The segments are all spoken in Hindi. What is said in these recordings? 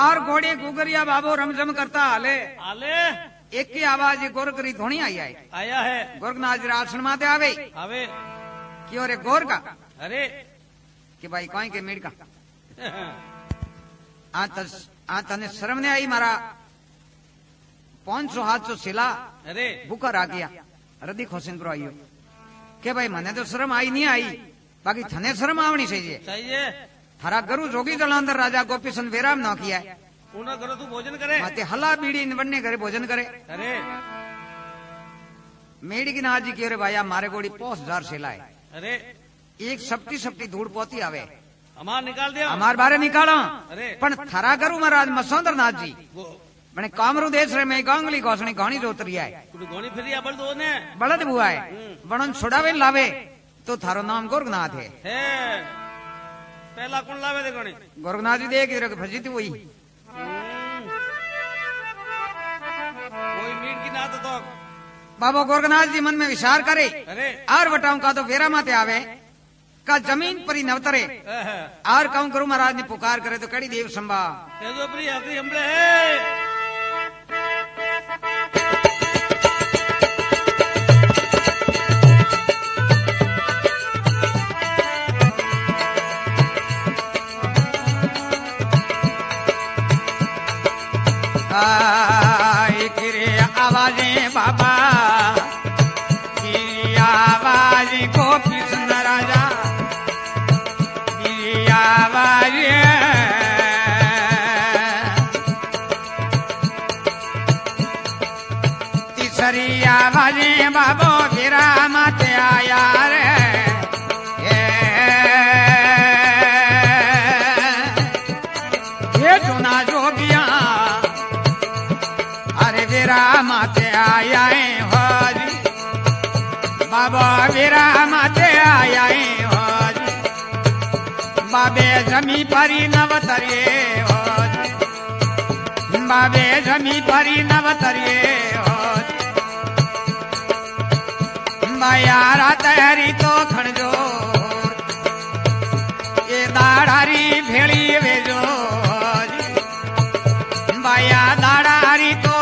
और घोड़े गुगरिया बाबो रमझम करता हाले आले एक की आवाज गोर करी धोनी आई है आया है गोरखनाथ जी आसन माते आवे आवे क्यों रे गोर का अरे कि भाई कौन के मेड़ का आ तने शर्म ने आई मारा 500-700 सिला अरे भूखा आ गया रदी खोसिन पर आइयो के भाई मने तो शर्म आई नहीं आई बाकी थने शर्म आवनी चाहिए चाहिए थारा गुरु जोगी जलांधर राजा गोपीचंद वेराम न किया है उन्हें करो तू भोजन करे माते हला बीड़ी बनने करे भोजन करे अरे मेड़ी की नाजी की रे भाई मारे गोड़ी 5000 सिला है अरे एक सप्ती सप्ती धूड़ पोती आवे हमार निकाल दिया हमार बारे निकाला अरे पण थारा गुरु महाराज मसोंदर नाथ जी वो मैंने कामरू देश रे में गांगली घोषणी घाणी जोतरिया है तू गोनी फिर बल दो ने बलद बुआ है बनन छुड़ावे लावे तो थारो नाम गोरखनाथ है पहला कौन लावे दे गोनी गोरखनाथ जी देख रे फजीती वही कोई मीट की ना तो बाबा गोरखनाथ जी मन में विचार करे अरे आर बटाऊं का तो वेरा माते आवे का जमीन पर ही नवतरे आर कहूं गुरु महाराज ने पुकार करे तो कड़ी देव संभा तेजो प्रिय अपनी हमले है आवाजें बाबा की आवाज गोपी सुंदर राजा की आवाज तीसरी आवाजें बाबो गिरा माते आया रे ये चुना जोगिया वीरा माते आया हाजी बाबा वीरा माते आया हाजी बाबे जमी परी नवतरिए हाजी बाबे जमी परी नवतरिए हाजी बायारा तैयारी तो खणजो ये दाड़ारी भेड़ी वेजो बाया दाड़ारी तो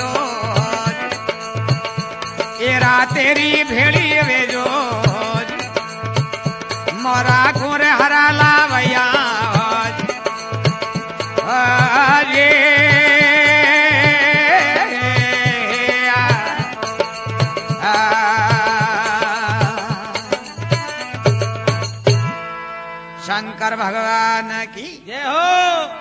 तेरी भेड़ी वेजो मोरा घोर हरा लावैया ये शंकर भगवान की जय हो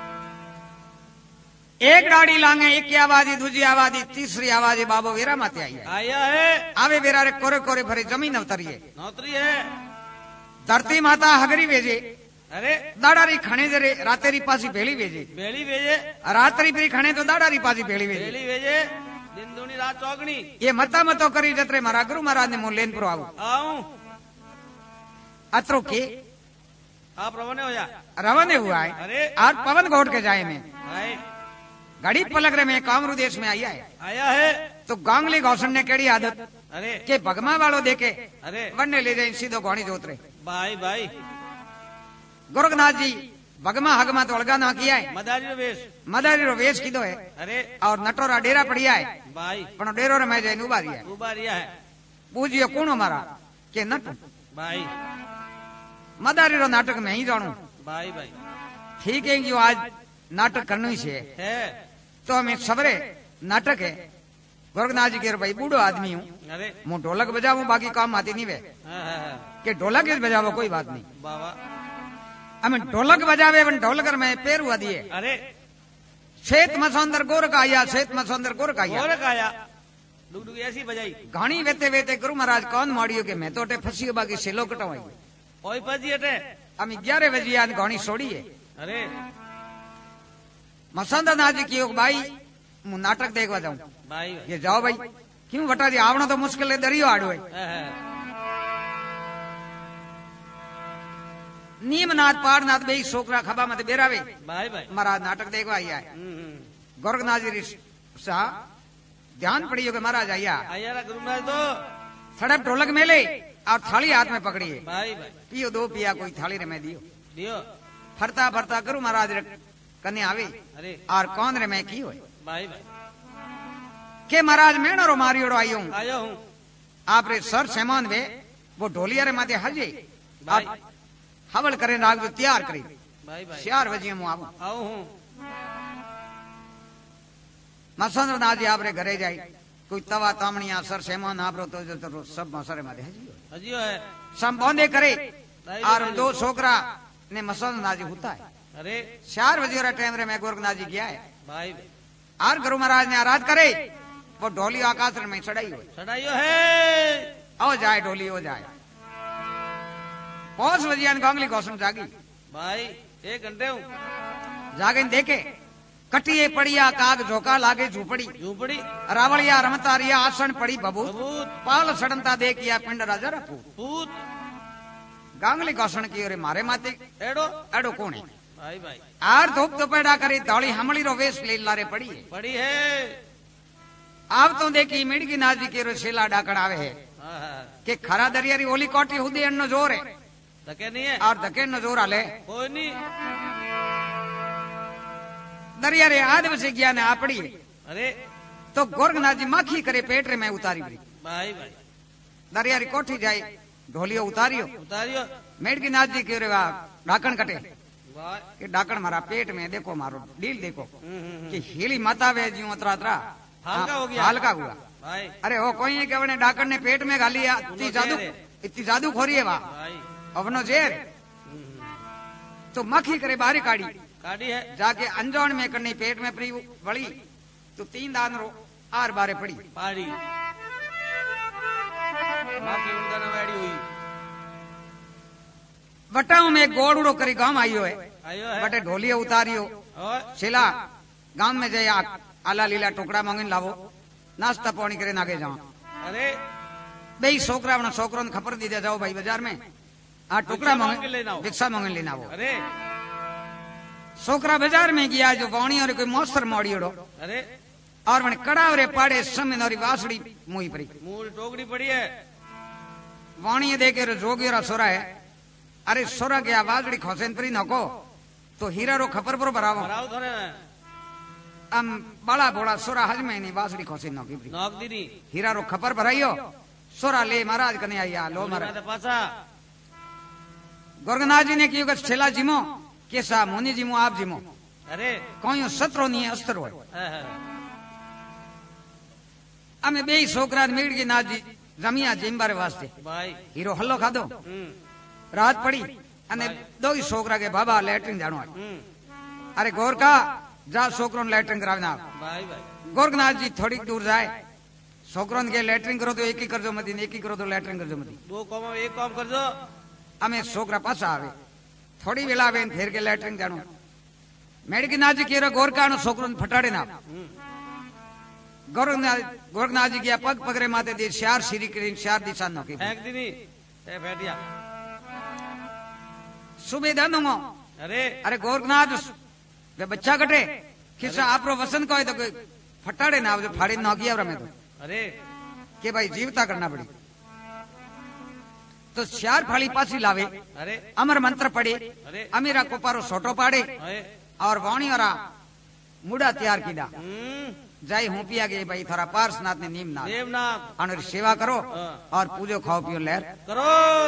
एक डाड़ी लांगे एक की आवाजी दूसरी आवाजी तीसरी आवाजी बाबो वीरा माते आई है आया है आवे वीरा रे कोरे कोरे भरे जमीन अवतरिए नौतरी है धरती माता हगरी वेजे अरे दाड़ारी खणे जरे रातेरी पासी भेली वेजे रात्रि फिरी खणे तो दाड़ारी पासी भेली वेजे दिन दूनी रात चौगनी ये मता मतो करी जत्रे मारा गुरु महाराज ने मुंह लेन पुरो आऊं अत्रो के आप रवाने हो जा रवाने हुआ है अरे आज पवन घोट के जाए में भाई घड़ी पलक रे में कामरू देश में आया है तो गांगली घोषण ने केड़ी आदत अरे के भगमा वालों देखे अरे वरने ले जाए सीधो घोड़ी जोतरे भाई भाई गोरखनाथ जी भगमा हगमा तो अलगा ना किया है मदारी रो वेश कीधो है अरे और नटोरा डेरा पड़िया है भाई पण डेरो रे मैं जाइन उबारिया है पूजियो कौन मारा के नट भाई मदारी रो नाटक में ही जानू भाई भाई ठीक है जो आज नाटक करना ही है तो हम एक सवरे नाटक है गोरखनाथ जी के भाई बूढ़ो आदमी हूँ मैं ढोलक बजाऊं बाकी काम आती नहीं वे के ढोलक बजावो कोई बात नहीं हमें ढोलक बजावे ढोलक में पैर हुआ दिए अरे शेत मसौंदर गोरख आया शेत मसौंदर गोरख आया डुग ऐसी बजाई घाणी वेते वेते गुरु महाराज कौन माड़ियो के मैं तो अटे फसियो बाकी सेलो कटवाई ओई पजी अटे हम 11 बजे आज घाणी छोड़ी है अरे मसौंदर नाथ जी की भाई मु नाटक देखवा जाऊं भाई ये जाओ भाई क्यों बटा जी आवना तो मुश्किल है दरियो आड़ो है नीमनाथ पारनाथ बे छोकरा खबा मत बेरावे भाई भाई महाराज नाटक देखवा आया है गोरखनाथ जी सा ध्यान पड़ियो के महाराज आया गुरुनाथ तो सड़क ढोलक मेले और थाली हाथ में पकड़ी है भाई भाई पियो दो पिया कोई थाली रे में दियो दियो फरता फरता गुरु महाराज कने आवी अरे और कौन रे मैं की हो भाई भाई के महाराज मेणो मारियोड़ो आयो हूं आयो हूँ आप रे सर सेमान वे वो ढोलिया रे माथे हजे भाई आप हवल करे नाग जो तैयार करी भाई भाई 4 बजे मु आऊं आओ हूँ मसंद्र नाथ जी आप रे घरे जाई कोई तवा तामणिया सर सेमान आप रो तो सब मसरे माथे हजी हजियो है सम बंदे करे भाई और भाई। 2 छोकरा ने मसंद्र नाथ जी होता है अरे 4 बजे रा टाइम रे मैं गोरखनाथ जी गया है भाई भाई और गुरु महाराज ने आराध करे वो ढोली आकाश में चढ़ाई हो चढ़ाइयो है आओ जाए ढोली हो जाए 5 बजे गांगली घोषण जागी भाई 1 घंटे हूँ जागे देखे कटिए पड़िया काग झोका लागे झूपड़ी झूपड़ी रावलिया रमतारिया आसन पड़ी बबू बबूत पाल सड़नता देखिया पिंड राजा रखू पूत गांगली घोषण की ओरे मारे माते एडो एडो कोणे भाई भाई आर धूप दोपहरा करी धौली हमली रो वेश ले लारे पड़ी है पड़ी है आप तो देखी मिड़गी नाजी के रो शेला डाकड़ आवे है हाँ हाँ कि खरा दरियारी ओली कोटी हुदी अन्न जोर है धके नहीं है और धके न जोर आले कोई नहीं दरियारे आध बसे गया ने आपड़ी है अरे तो गोरखनाथ जी माखी करे पेट रे मैं उतारी पड़ी भाई भाई दरियारी कोठी जाई ढोलियो उतारियो उतारियो मेड़की नाथ जी के रे ढाकण कटे भाई कि ढाकण मारा पेट में देखो मारो डील देखो हम्म। कि हीली माता वे जी उतरा उतरा हल्का हो गया। हल्का हुआ भाई अरे वो कोई है कि अपने ढाकण ने पेट में गाली इतनी जादू खोरी है वाह भाई अवनो जेर तो मक्खी करे बाहरी काढ़ी काटी है जाके अंजोण में करनी पेट में पड़ी वળી तो 3 दान रो आर बारे पड़ी पाड़ी बाकी उनका नवाड़ी हुई वटाऊ में गोड़ूड़ो करी गांव आयो है आयो है बटे ढोलियो उतारियो और छेला गांव में जाए आला लीला टुकड़ा मांगीने लावो नाश्ता पानी करे नागे जाओ अरे बेई छोकरा अपना छोकरों ने खबर दी दे जाओ भाई बाजार में आ टुकड़ा भिक्षा मांग मांगे के लेना हो। भिक्षा मांगे लेना वो अरे छोकरा बाजार में गया जो वाणी और कोई मौसर मोड़ियोड़ो अरे और मैंने कड़ावरे पाड़े समय नौरी वासड़ी मुई पड़ी मुंह टोकरी पड़ी है वाणी देखे रो जोगी रा सोरा है अरे सोरा गया वासड़ी खोसेन परी नको तो हीरा रो खपर पर भरावो भराव थोड़े में हम बड़ा बोड़ा सोरा हज में नहीं वासड़ी खोसेन नौकी परी नौक दीदी हीरा रो खपर भराइयो सोरा ले महाराज कने आया लो महाराज पासा गोरखनाथ जी ने कियो कि छेला जिमो केसा मुनि जिमो आप जिमो अरे कोई सत्रो नहीं है अस्तर होय हाँ, हाँ। અમે બે છોકરા મેળગી નાજી જમ્યા જીંબારે વાસ્તે भाई હીરો હલ્લો ખાધો રાત પડી અને દોઈ છોકરા કે બાબા લેટ્રિન જાણો અરે ગોરકા જા છોકરો લેટ્રિન કરાવી ના भाई भाई गोरखनाथ जी थोड़ी दूर जाए છોકરો के लेट्रिन करो तो एक ही करजो मती ने एक ही करो तो लेट्रिन करजो मती दो काम में एक काम कर दो અમે છોકરા પાછા આવે થોડી વેલા આવે ને ફેર કે લેટ્રિન જાણો મેળગી નાજી કેરો ગોરકા નો છોકરો ફટાડે ના गोरखनाथ जी गया पग पगरे माते दे श्यार श्री करी श्यार दिशा नो की फेंक दी नहीं ए बैठिया सुबह दूंगा अरे अरे गोरखनाथ वे बच्चा कटे किसा आपरो वसन को तो कोई फटाड़े ना आवजे फाड़ी ना किया रमे तो अरे के भाई जीवता करना पड़ी तो श्यार फाड़ी पासी लावे अरे अमर मंत्र पड़े अरे अमीरा कोपारो सोटो पाड़े अरे और वाणी और मुड़ा तैयार कीदा जाई हूं पिया गए भाई थोड़ा पार्शनाथ ने नीम ना देवनाथ अनर सेवा करो हाँ। और पूजो खाओ पियो लहर करो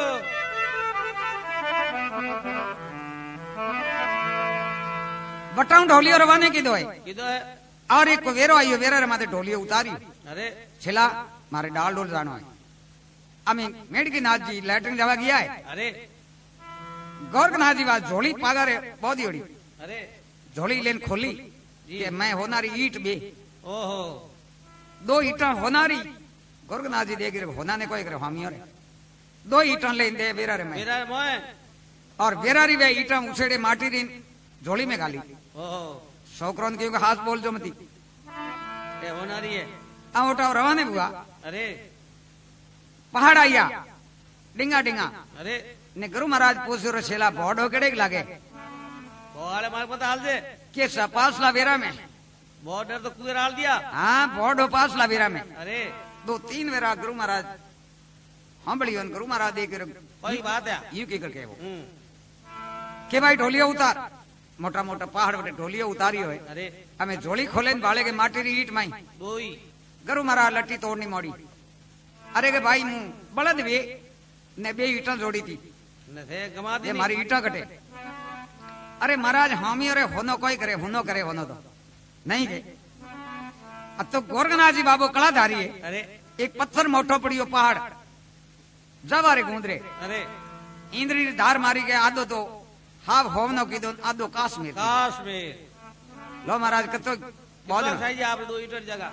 बटाऊ ढोलियो रवाने की दो है किधर है और एक को वेरो आइयो वेरा रे माथे ढोलियो उतारी अरे छेला मारे डाल डोल जानो है अमी मेड़की नाथ जी लैट्रिन जावा गया है अरे गोरखनाथ जी बात झोली पागारे बहुत ही ओड़ी अरे झोली लेन खोली जी। कि मैं होनारी ईट बे ओहो 2 ईटा होनारी गोरखनाथ जी देख रहे होना ने कोई करे हामी और 2 ईटा ले दे वेरा रे मैं मेरा मोए और वेरारी वे ईटा उछेड़े माटी री झोली में गाली ओहो छोकरों के हाथ बोल जो मती ए होना रही है आ उठा रवाने बुआ अरे पहाड़ आया डिंगा डिंगा अरे ने गुरु महाराज पूछो रे छेला भोडो केड़े लागे बोले मार पता हाल दे के सपासला वेरा में बहुत डर तो कुएं डाल दिया हाँ भोडो पासला वेरा में अरे 2-3 वेरा गुरु महाराज हंबड़ी गुरु महाराज देख वही बात है यू की करके वो के भाई ढोलिया उतार मोटा मोटा पहाड़ वटे ढोलियो उतारी हो अरे हमें झोली खोले बाले के माटी री ईट माई बोई गरु मारा लट्टी तोड़नी मोड़ी अरे के भाई मु बलद वे ने बे ईटा जोड़ी थी न थे गमा दी ये मारी ईटा कटे अरे महाराज हामी अरे होनो कोई करे होनो तो नहीं के अब तो गोरगनाथ जी बाबू कलाधारी है अरे एक पत्थर मोटो पड़ियो पहाड़ जवारे गूंदरे अरे इंद्री धार मारी के आदो तो हाव होवनो की दो आदो काश्मीर लो महाराज कतो बहुत साइज आप दो ईटर जगह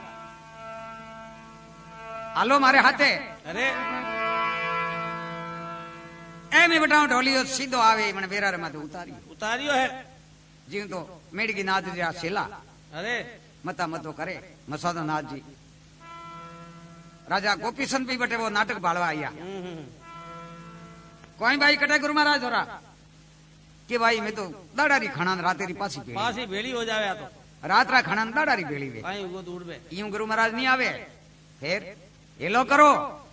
आलो मारे हाथे अरे ए मैं बताऊं ढोलियो सीधो आवे मन बेरा रे माथे उतारियो है जीव तो मेड़गी नाथ जी सेला अरे मता मतो करे मसादो नाथ जी राजा गोपीचंद भी बटे वो नाटक बालवा आया कोई भाई कटे गुरु महाराज होरा कि भाई मैं तो दाड़ारी खणान रातेरी पासी भेली हो जावे तो रात रा खणान दाड़ारी भेली वे भाई वो दूर में यूं गुरु महाराज नहीं आवे फिर हेलो करो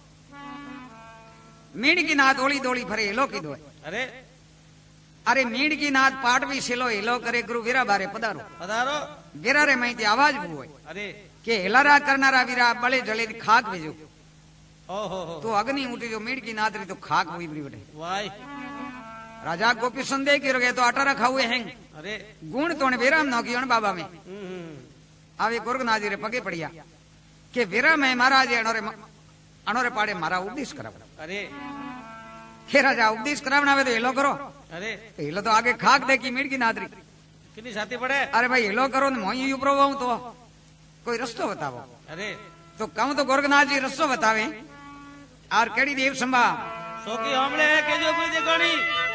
मीड़ की नाथ ओली दोली फरे हेलो की दो अरे अरे मीड़ की नाथ पाट भी सिलो हेलो करे गुरु वीरा बारे पधारो वीरा रे मैं आवाज हुए अरे के हेलारा करनारा वीरा बड़े जले खाक भेजो ओहो तो अग्नि उठी जो मीड़ की नाथ री तो खाक हुई बटे वाई राजा गोपी संदेह की रखे तो आटा रखा हुए हैं अरे गुण तो वीराम नौ की बाबा में आवे गोरगनाथ जी रे पगे पड़िया के वीरा में महाराज अणोरे पाड़े मारा उपदेश कराव अरे हे राजा उपदेश करावना तो हेलो करो अरे हेलो तो आगे खाक दे की मीड़ की नादरी कितनी छाती पड़े अरे भाई हेलो करो ने मोई ऊपर आऊं तो कोई रस्तो बतावो अरे तो कहूं तो गोरगनाथ जी रस्तो बतावे और केड़ी देव संभा सोकी हमले है के जो कोई देखणी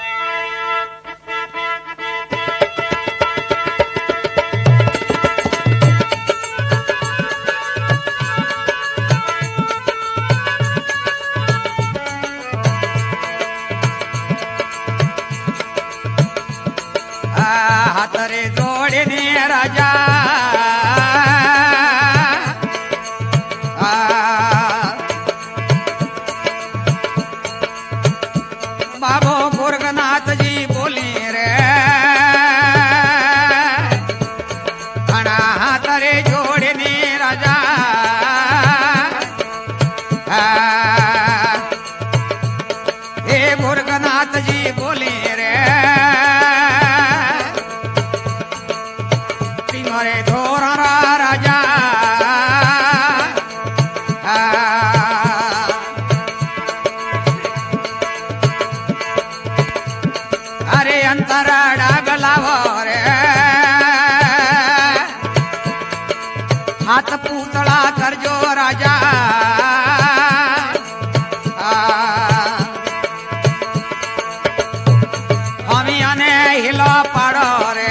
हाथरे जोड़े ने राजा बाबो गोरगनाथ जी बोली रे खाना हाथरे जोड़े ने राजा हे गोरगनाथ जी बोली रे तिमरे धोरा राजा अरे अंतरा डागलावो रे हाथ पूतला करजो राजा हमी आने हिलो पाड़ो रे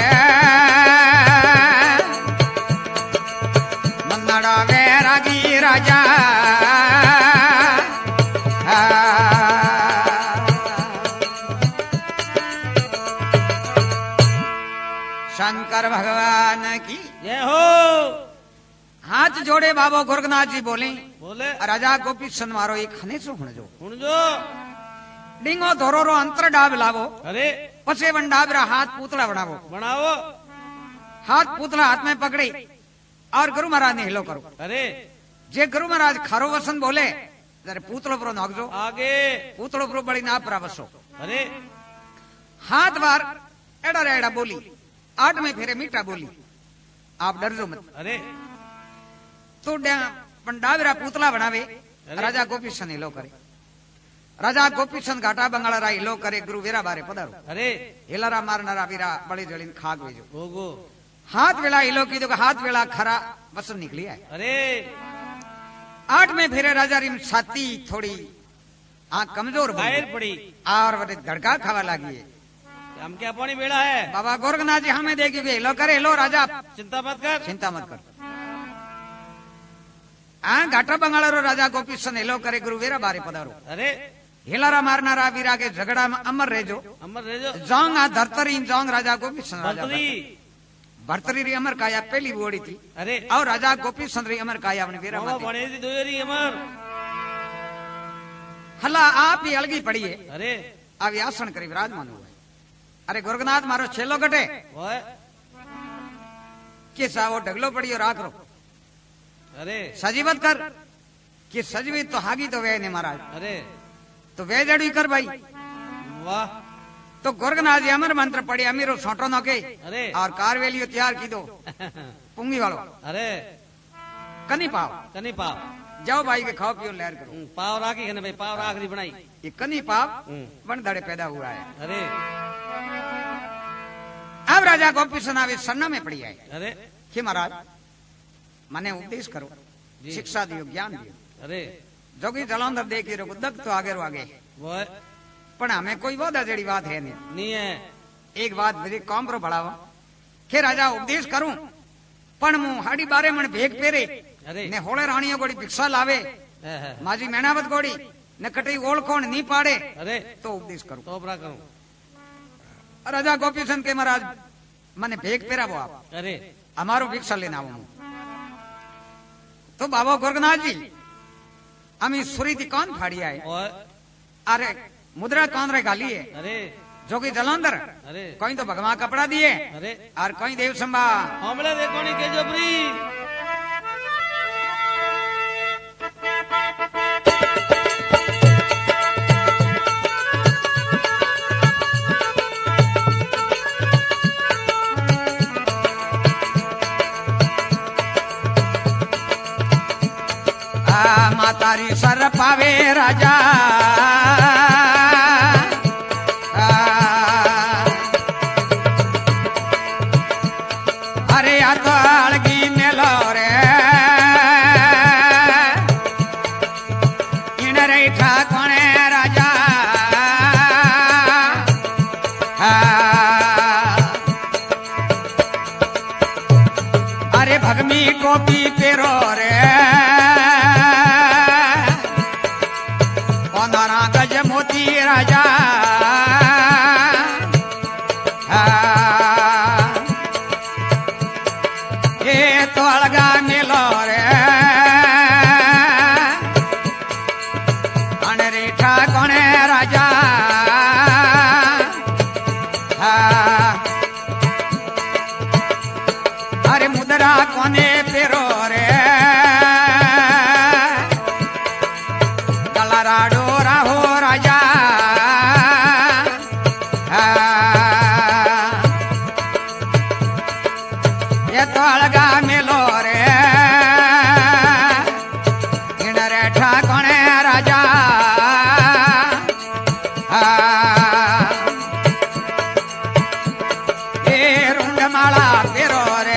मन्नाड़ा वैरागी राजा शंकर भगवान की जय हो हाथ जोड़े बाबो गोरगनाथ जी बोले राजा गोपी चंद मारो एक खने सो हुण जो डिंगो धोरो रो अंतर डाब लावो अरे पछे वन डाबरा हाथ पूतला बनावो हाथ पूतला हाथ में पकड़ी और गुरु महाराज ने हिलो करो अरे जे गुरु महाराज खारो वसन बोले जरे पूतलो पर नागजो आगे पूतलो पर बड़ी ना परावसो अरे हाथ बार एड़ा रे एड़ा बोली आठ में फेरे मीठा बोली आप डरजो मत अरे तो पंडावरा पूतला बनावे राजा गोपीचंद हिलो करे राजा गोपीचंद घाटा बंगाला रा हिलो करे गुरु वीरा बारे पधारो अरे हिलारा मारनारा वीरा बड़ी जलीन खाग भेजो होगो हाथ वेला हिलो की तो हाथ वेला खरा वसन निकली है अरे आठ में फेरे राजा री छाती थोड़ी आंख कमजोर पड़ी और वटे धड़का खावा लगी है हम क्या पानी बेड़ा है बाबा गोरगनाथ जी हमें देखिए हिलो करे हिलो राजा चिंता मत कर घाटा बंगाला रो राजा गोपीचंद हिलो करे गुरु वीरा बारे पधारो अरे हिलारा मारनारा वीरा के झगड़ा में अमर रेजो जोंग आ धरतरी जोंग राजा गोपीचंद राजा भरतरी री अमर काया पहली बोड़ी थी अरे और राजा गोपीचंद री अमर काया अपने वीरा अमर हला आप ही अलगी पड़ी है अरे आप आसन करी विराजमान हुआ अरे गोरखनाथ मारो छेलो कटे ओए कि सावो ढगलो पड़ियो राख रो अरे सजीवत कर कि सजीवित तो हागी तो वे ने महाराज अरे तो वे जड़ी कर भाई वाह तो गोरखनाथ जी अमर मंत्र पड़ी अमीरो सोटो न के अरे और कारवेलियो तैयार की दो पुंगी वालो अरे कनी पाव कनी पाव जाओ भाई के खाओ पियो लहर करो पाव राखी है ना भाई पाव राखरी बनाई ये कनी पाव बन दड़े पैदा हुआ है अरे अब राजा गोपीचंद आवे सन्ना में पड़ी है अरे कि महाराज मने उपदेश करो शिक्षा दियो ज्ञान दियो अरे जोगी जलंधर देखी रो दक तो आगे रो आगे वो पण हमें कोई वादा जड़ी बात है नहीं है एक बात मेरी कॉम रो बढ़ावा के राजा उपदेश करूं पण मु हाड़ी बारे मन भेग पेरे अरे ने होळे राणियों गोड़ी भिक्षा लावे माजी मेणावत गोड़ी ने कटई ओळखोण नी पाड़े अरे तो उपदेश करूं तो बरा करूं राजा गोपीचंद के महाराज मने भेग पेरावो आप अरे हमारो भिक्षा लेना आवो तो बाबा गोरखनाथ जी अमी सुरी थी कौन फाड़ी आए अरे मुद्रा कौन रे गाली है अरे जोगी जलंधर अरे कोई तो भगवान कपड़ा दिए अरे और कोई देव संभा हमले देखो नहीं के जोबरी मातारी सर पावे राजा अरे आ तो अलगी मेलो रे इन रेठा कोणे राजा अरे भगमी टोपी पेरो रे गज मोती राजा ये तो अलगा मिलो रे अनरेठा कोणे राजा अरे मुद्रा कोने पेरो रे गलराडो राहो राजा ये तो अलगा मिलो रे इन रेठा कोणे राजा ये रुंडमाला पेरो रे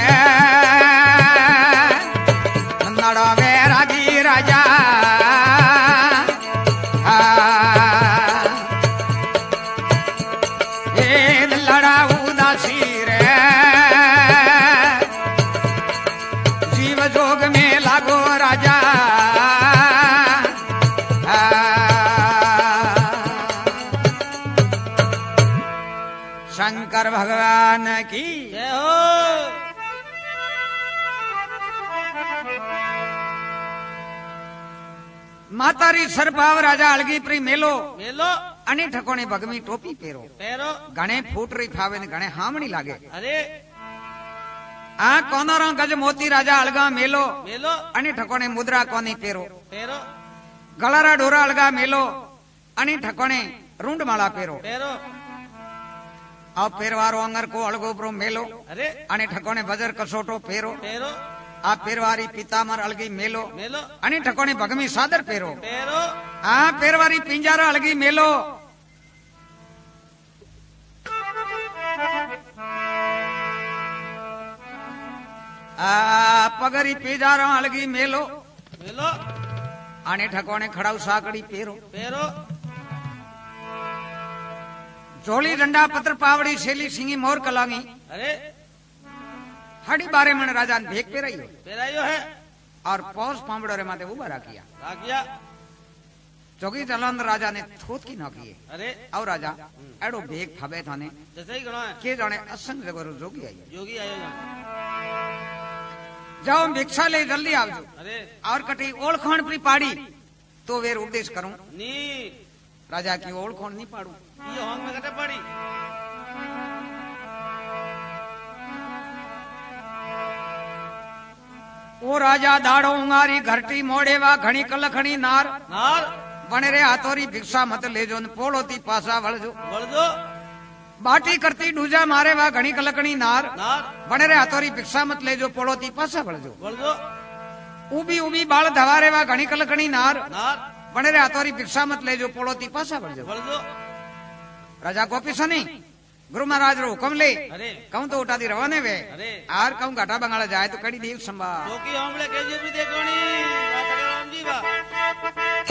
नड़ो वे रागी राजा लड़ा उदासी रे जीव जोग में लागो राजा शंकर भगवान की जय हो मातारी सरपाव राजा अलगी प्री मेलो मेलो अने ठकोने भगमी टोपी पेरो पेरो घणे फूटरी फावे ने घणे हामणी लागे अरे आ कोनोरा गज मोती राजा अलगा मेलो मेलो अने ठकोने मुद्रा कोनी पेरो पेरो गलारा डोरा अलगा मेलो अने ठकोने रूंड माला पेरो पेरो आ पेरवारो अंगर को अलगो प्रो मेलो अरे अने ठकोने बजर कसोटो पेरो पेरो आ पेरवारी पीतामर अलगी मेलो मेलो अने ठकोने भगमी सादर पेरो पेरो आ पेरवारी पिंजारा अलगी मेलो आ पगरी पिंजारा अलगी मेलो मेलो आने ठकोने खड़ाऊ साकड़ी पेरो पेरो झोली डंडा पत्र पावड़ी शेली सिंगी मोर कलांगी अरे हड़ी बारे मन राजा ने भेग पेराई पेरायो है और पौष पामड़ो रे माते उबा राखिया राखिया जोगी जलंधर राजा ने थोत की नौकी अरे और राजा एड़ो भेग फबे थाने जैसे ही गणो है के जाने असंग जगह जोगी आई योगी आयो जाओ भिक्षा ले जल्दी आवजो अरे और कटी ओळखोण प्री पाड़ी तो वेर उपदेश करूं नी राजा की ओळखोण नहीं पाड़ू ये होंग में कटे पड़ी ओ राजा दाड़ो उंगारी घरटी मोड़ेवा घणी कलखणी नार नार वणे रे हाथोरी भिक्षा मत लेजो न पोड़ोती पासा वळजो बोल दो बाटी करती डूजा मारेवा घणी कलखणी नार नार वणे रे हाथोरी भिक्षा मत लेजो पोड़ोती पासा वळजो बोल दो उबी उबी बाळ धवारेवा घणी कलखणी नार नार वणे रे हाथोरी भिक्षा मत लेजो पोड़ोती पासा वळजो बोल दो राजा गोपीसनी गुरु महाराज रो हुक्म ले अरे कहूं तो उठाती रवाने वे अरे आर कहूं घाटा बंगाला जाए तो कड़ी देव संभा तो की हमले के जो भी देखोनी राजा राम जी बा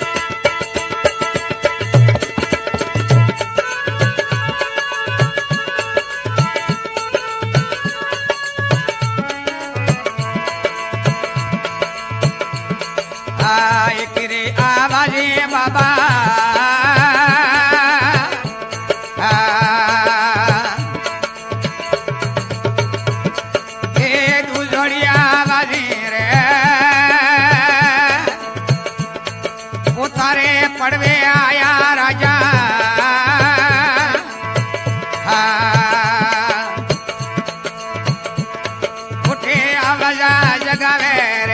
एक रे आवाजे बाबा पड़वे आया राजा उठे आवाजा जगावे रे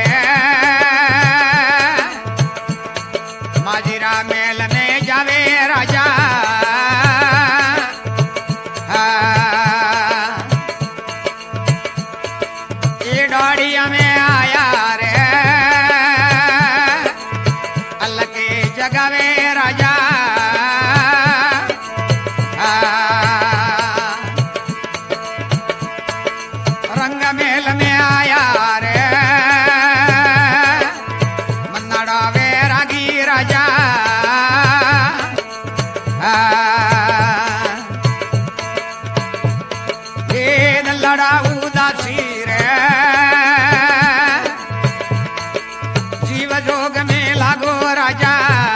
माजीरा मेल में जावे राजा ये डोड़िया में आया रे जगावे राजा रंग मेल में आया रे मन्नाड़ा वे रागी राजा ये लड़ा उदासी रे जीव जोग में लागो राजा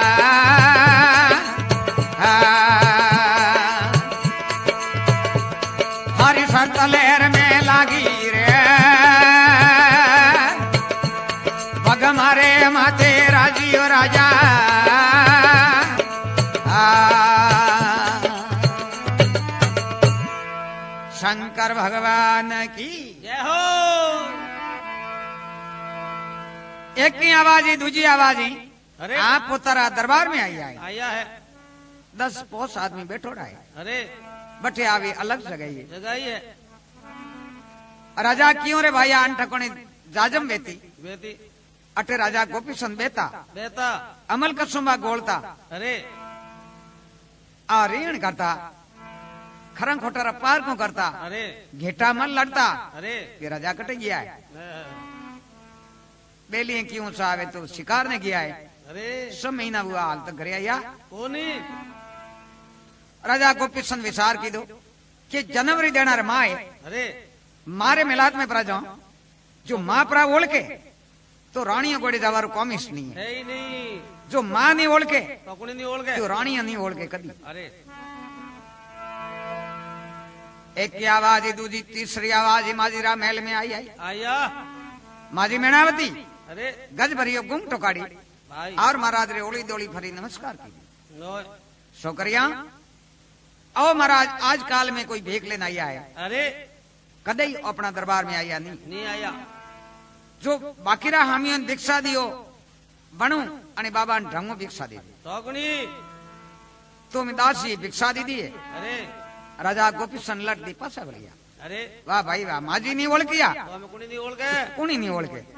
हरी शर्त लहर में लागी रे भग मारे माते राजियो राजा शंकर भगवान की जय हो एक की आवाजी दूजी आवाजी अरे आप पोतारा दरबार में आई आए आया है 10 पोस आदमी बैठो रहा है अरे बटे आवी अलग जगह है जगह ही है राजा क्यों रे भाई आन ठकोने जाजम बेती बेटी अटे राजा गोपीचंद बेता बेटा अमल कसुंबा गोलता अरे आ ऋण करता खरंग खोटरा पार को करता अरे घेटा मन लड़ता अरे ये राजा कट गया है बेलिए क्यों सा आवे तो शिकार ने गया है अरे 6 महीना हुआ हाल तक घर आया कोनी राजा गोपीचंद विचार की दो कि जनवरी देना माए अरे मारे मिलाद में परा जाओ जो माँ परा ओढ़ के तो रानियों गोड़े जावारो कॉमिस नहीं है है ही नहीं जो माँ नहीं ओढ़ के पकुनी नहीं ओढ़ गए तो रानियां नहीं ओढ़ के कदी अरे एक की आवाज दूजी तीसरी आवाज माजीरा महल में आई आया माजी मेणावती अरे गज भरियो गुम टोकाड़ी भाई और महाराज रे ओली दोली फरी नमस्कार की नो छोकरिया आओ महाराज आज काल में कोई भेक लेना आया है अरे कदई अपना दरबार में आया नहीं नहीं आया जो बाकीरा हामियों दीक्षा दियो बनू अने बाबा ने ढंगो भिक्षा दी तोकनी तो मैं दासी भिक्षा दी दिए अरे राजा गोपीचंद लट दी पासा बलिया अरे वाह भाई वाह माजी नहीं ओढ़ किया तो हमें कुनी नहीं ओढ़ गए कुणी नहीं ओढ़ के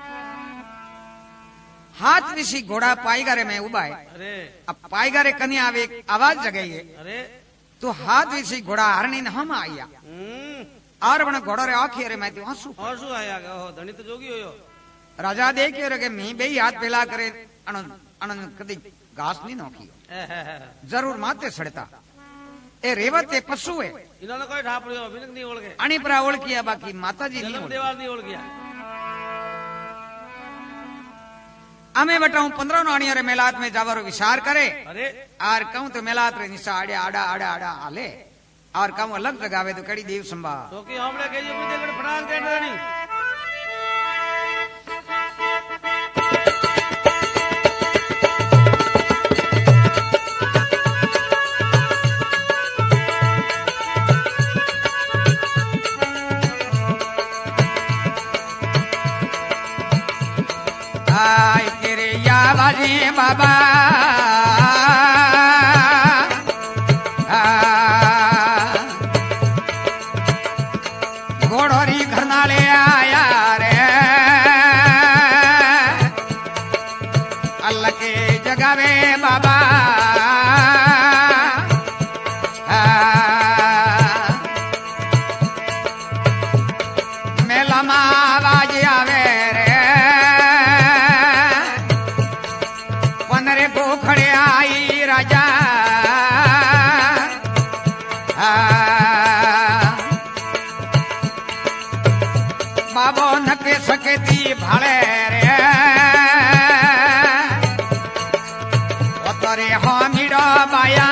हाथ विशी घोड़ा पाईगारे में उबा है अरे अब पाईगारे कन्या आवे एक आवाज जगाई है अरे तो हाथ विशी घोड़ा हरणी ने हम आया और बना घोड़ो रे आखी रे मैं तो आंसू और शू आया गया हो धनी तो जोगी हो यो राजा देखियो रे के मी बेई हाथ पेला करे अन कदी घास नहीं नोकी जरूर माते सड़ता ए रेवत ए पशु है इन्होंने कोई ढाप लियो बिनक नहीं ओढ़ गए अणी परा ओढ़ किया बाकी माता जी नहीं जन्म ओढ़ देवाल नहीं ओढ़ गया अमे बटाऊ 15 नाणियों रे मेलात में जावारो विचार करे अरे और कहूं तो मेलात रे निशा आड़े आड़ा आड़ा आड़ा आले और कहूं अलग जगावे तो कड़ी देव संभा तो कि हमले के जो मुझे कड़ फटान के डरनी बाबो नके सके थी भाड़े रे तोरे हामिड़ा बाया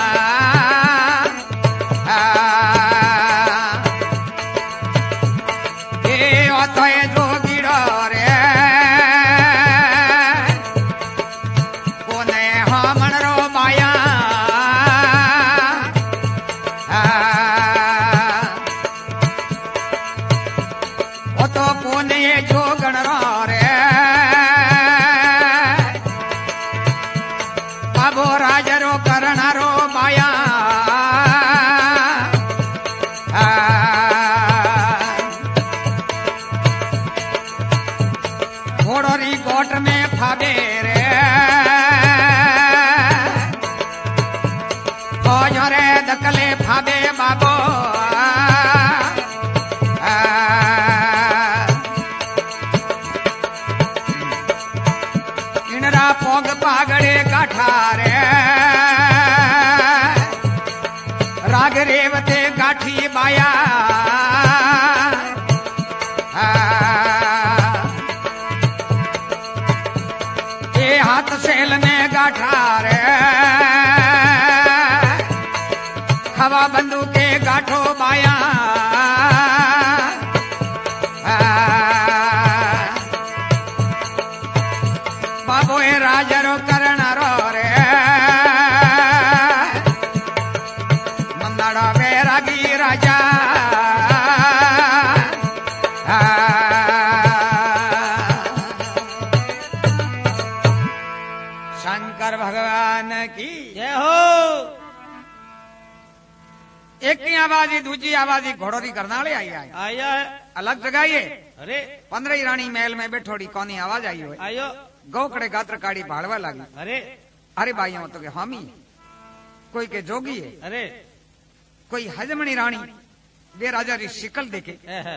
पोग पागड़े काठारे राग रेवते गाठी बाया ये हाथ सेल में गाठा रे हवा बंदूके गाठो बाया राजरो करणारो रे मंदाड़ा बैरागी राजा शंकर भगवान की जय हो। एक की आवाजी दूजी आवाजी घोड़ोरी करनाले आई है आया है अलग जगाइए। अरे 15 रानी महल में बैठोड़ी कौनी आवाज आई हो आयो गौकड़े गात्र काड़ी भाड़वा लगी। अरे भाइयों तो के हामी कोई के जोगी है अरे कोई हजमणी रानी वे राजा री शिकल देखे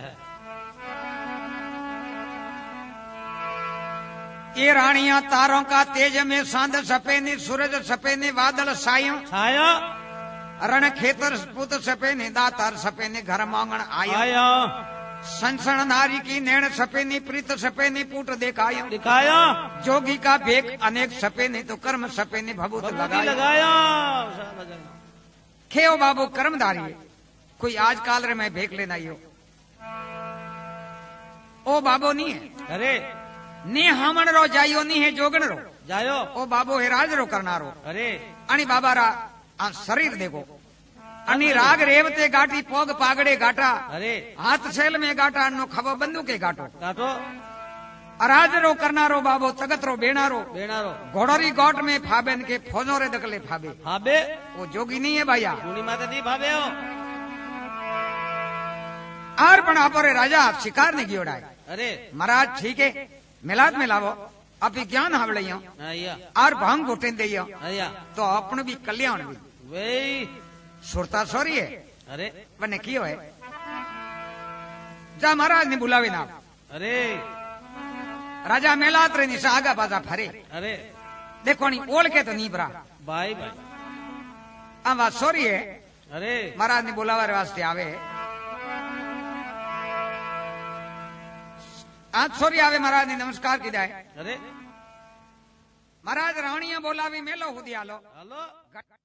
ये रानियां तारों का तेज में सांद सपेनी सूरज सपेनी बादल सायों छाया रण खेतर पुत सपेनी दातार सपेनी घर मांगण आयो संसण नारी की नैण सपेनी प्रीत सपेनी पूट दिखाया जोगी का भेक अनेक सपेनी तो कर्म सपेनी भभूत लगाया खेओ बाबू कर्मधारी कोई आज काल रे मैं भेक लेना ही हो ओ बाबो नहीं है अरे ने हमण रो जाइयो नहीं है जोगण रो जायो ओ बाबो है राज रो करनारो अरे अणी बाबा रा शरीर देखो अनि राग रेवते गाठी पोग पागड़े गाटा अरे हाथ सेल में गाटा नो खबो बंदूके गाटो गाटो अराज रो करनारो बाबो तगत रो बेणारो घोड़ोरी गोट में फाबेन के फौजो रे दकले फाबे फाबे वो जोगी नहीं है भैया मुनि माता नहीं फाबे हो आर पण आपरे राजा शिकार ने गियोड़ा है अरे महाराज ठीक है मिलाद में लावो आप ज्ञान हावड़ियो आर भांग घुटे दियो तो अपन भी कल्याण भी वही सुरता सोरी है अरे बने कियो है जा महाराज ने बुलावे ना अरे राजा मेलात रे निशा आगा बाजा फरे अरे देखो नी ओल के तो नहीं भरा भाई भाई बात सोरी है अरे महाराज ने बुलावा वास्ते आवे आज सोरी आवे महाराज ने नमस्कार की जाए अरे महाराज रानिया बोलावी मेलो हुदिया लो हेलो